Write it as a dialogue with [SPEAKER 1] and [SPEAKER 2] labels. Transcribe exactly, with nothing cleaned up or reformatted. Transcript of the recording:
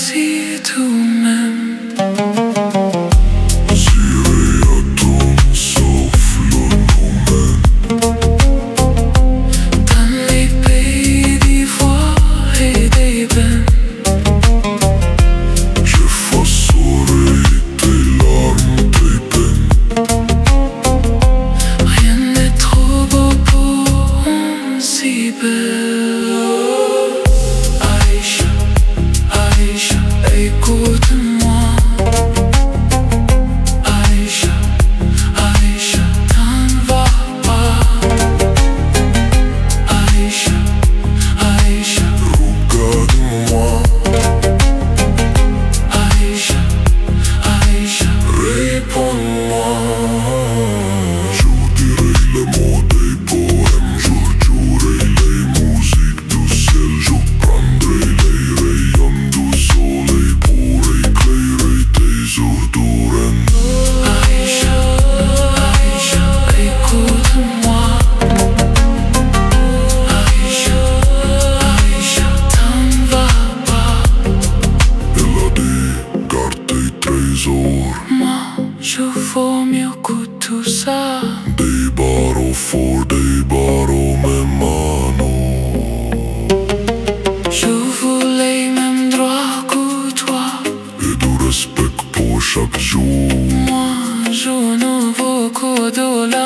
[SPEAKER 1] si tout-même.
[SPEAKER 2] J'irai à ton souffle nous mène
[SPEAKER 1] Dans les pays d'ivoire et d'ébène.
[SPEAKER 2] J'effacerai tes larmes, tes peines.
[SPEAKER 1] Rien n'est trop beau pour une si belle. Aïcha, Aïcha, écoute-moi. Aïcha, Aïcha, t'en vas pas. Aïcha, Aïcha,
[SPEAKER 2] Regarde-moi,
[SPEAKER 1] Aïcha, Aïcha,
[SPEAKER 2] réponds-moi. Je dirai les mots des poèmes, je jouerai les musiques du ciel, je prendrai les rayons du soleil pour éclairer tes jours d'ouraine.
[SPEAKER 1] Aïcha, Aïcha, écoute-moi. Aïcha, Aïcha, t'en vas pas.
[SPEAKER 2] Elle a dit, garde tes trésors.
[SPEAKER 1] Moi, je vaux mieux que tout ça.
[SPEAKER 2] Des barreaux forts, des barreaux mes manos.
[SPEAKER 1] Je voulais même droit que toi.
[SPEAKER 2] Et du respect pour chaque jour.
[SPEAKER 1] Moi, je ne vaux que de la